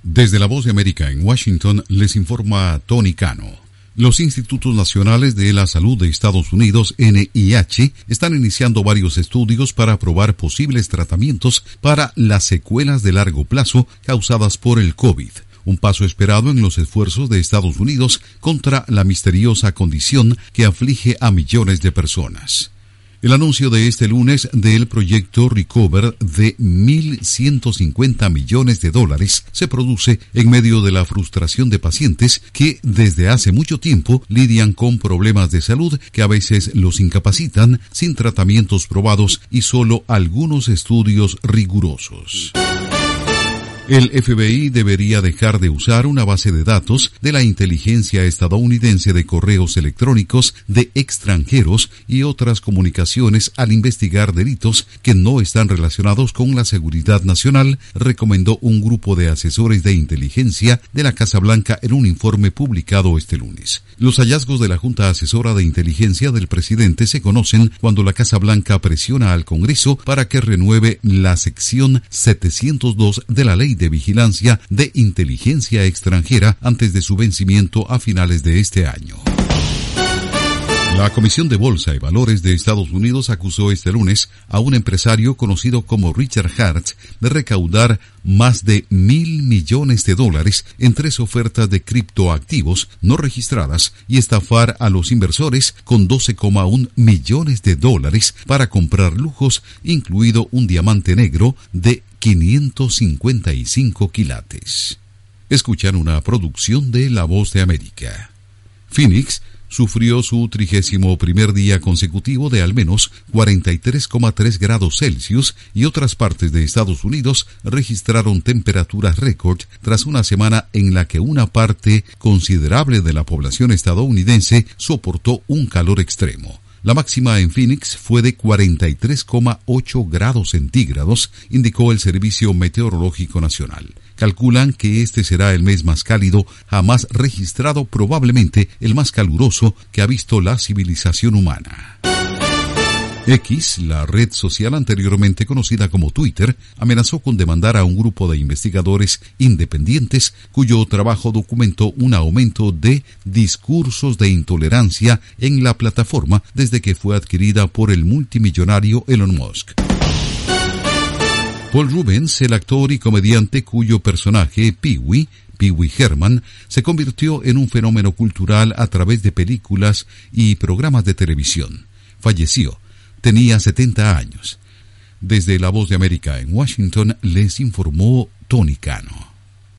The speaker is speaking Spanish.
Desde La Voz de América en Washington les informa Tony Cano. Los Institutos Nacionales de la Salud de Estados Unidos, NIH, están iniciando varios estudios para probar posibles tratamientos para las secuelas de largo plazo causadas por el COVID. Un paso esperado en los esfuerzos de Estados Unidos contra la misteriosa condición que aflige a millones de personas. El anuncio de este lunes del proyecto Recover de $1.150 millones se produce en medio de la frustración de pacientes que desde hace mucho tiempo lidian con problemas de salud que a veces los incapacitan sin tratamientos probados y solo algunos estudios rigurosos. El FBI debería dejar de usar una base de datos de la inteligencia estadounidense de correos electrónicos de extranjeros y otras comunicaciones al investigar delitos que no están relacionados con la seguridad nacional, recomendó un grupo de asesores de inteligencia de la Casa Blanca en un informe publicado este lunes. Los hallazgos de la Junta Asesora de Inteligencia del presidente se conocen cuando la Casa Blanca presiona al Congreso para que renueve la sección 702 de la Ley de Vigilancia de Inteligencia Extranjera antes de su vencimiento a finales de este año. La Comisión de Bolsa y Valores de Estados Unidos acusó este lunes a un empresario conocido como Richard Hart de recaudar más de $1.000 millones en 3 ofertas de criptoactivos no registradas y estafar a los inversores con $12,1 millones para comprar lujos, incluido un diamante negro de 555 quilates. Escuchan una producción de La Voz de América. Phoenix sufrió su 31º día consecutivo de al menos 43,3 grados Celsius y otras partes de Estados Unidos registraron temperaturas récord tras una semana en la que una parte considerable de la población estadounidense soportó un calor extremo. La máxima en Phoenix fue de 43,8 grados centígrados, indicó el Servicio Meteorológico Nacional. Calculan que este será el mes más cálido jamás registrado, probablemente el más caluroso que ha visto la civilización humana. X, la red social anteriormente conocida como Twitter, amenazó con demandar a un grupo de investigadores independientes cuyo trabajo documentó un aumento de discursos de intolerancia en la plataforma desde que fue adquirida por el multimillonario Elon Musk. Paul Reubens, el actor y comediante cuyo personaje Pee-wee Herman se convirtió en un fenómeno cultural a través de películas y programas de televisión, falleció. Tenía 70 años. Desde La Voz de América en Washington les informó Tony Cano.